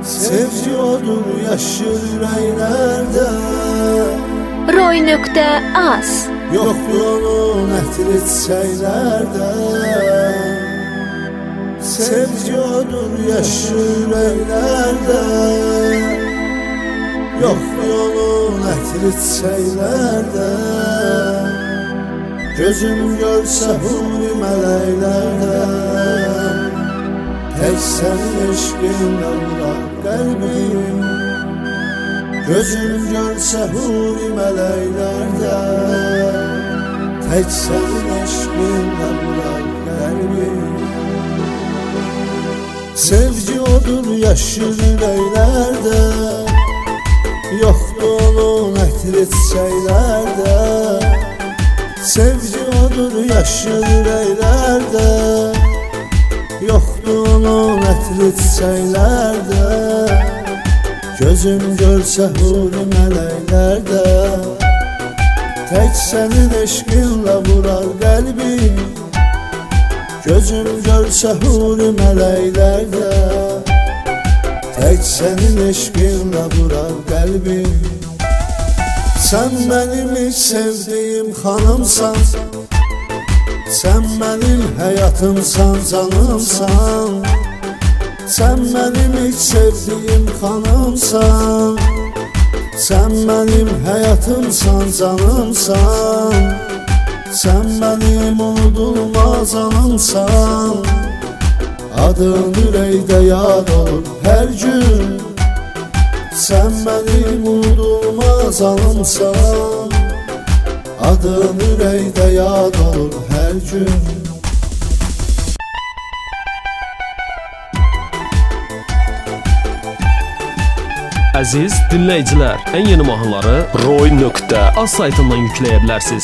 Sevgi odur yaşır yüreklerde. Roy.az Yoktur onun ətri çiçəklerde. Sevgi odur yaşır yüreklerde. Yoktur onun ətri çiçəklerde. Gözüm görsə huri mələklerde. Tək sənin eşqinlə vurar qəlbim. Gözüm görsə huri mələklerde. Tək sənin eşqinlə vurar qəlbim. Sevgi odur yaşır yüreklerde. Yoxdur onun ətri çiçəklerde. Sevgi odur yaşır yüreklerde. Yoxdur onun ətri çiçəklerde. Gözüm görsə huri mələklerde. Tək sənin eşqinlə vurar qəlbim. Gözüm görsə huri mələklerde. Tək sənin eşqinlə vurar qəlbim. Sən mənim ilk sevdiyim xanımsan. Sən mənim həyatımsan, canımsan. Sən mənim ilk sevdiyim xanımsan. Sən mənim həyatımsan, canımsan. Sən mənim unudulmaz anımsan. Adın ürəkdə yad olur hər gün. Sən mənim unudulmaz anımsan. Adın ürəkdə yad olur hər gün. Əziz dinləyicilər, ən yeni mahnıları Roy.az saytından yükləyə bilərsiniz.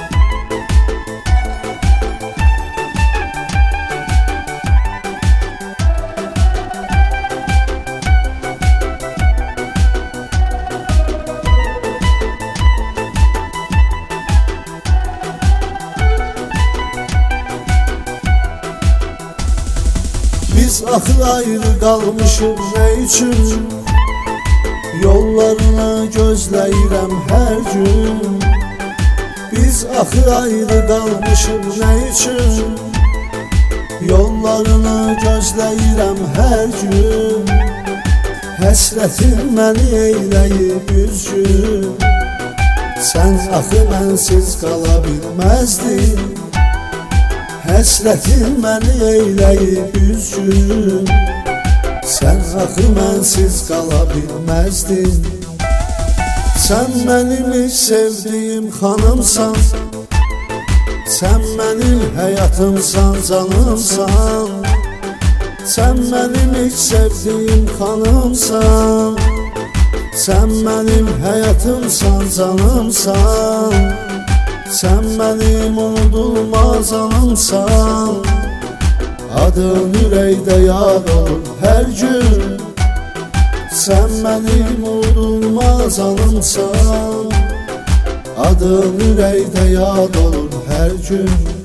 Biz axı ayrı qalmışıq nə üçün? Yollarını gözləyirəm hər gün. Biz axı ayrı qalmışıq nə üçün? Yollarını gözləyirəm hər gün. Həsrətin məni eyləyib üzgün. Sən axı mənsiz qala bilməzdin. Həsrətin məni eyləyib üzgün. Sən axı mənsiz qala bilməzdin. Sən mənim ilk sevdiyim xanımsan. Sən mənim həyatımsan, canımsan. Sən mənim ilk sevdiyim xanımsan. Sən mənim həyatımsan, canımsan. Sən mənim unudulmaz anımsan. Adın ürəkdə yad olur hər gün. Sən mənim unudulmaz anımsan. Adın ürəkdə yad olur hər gün.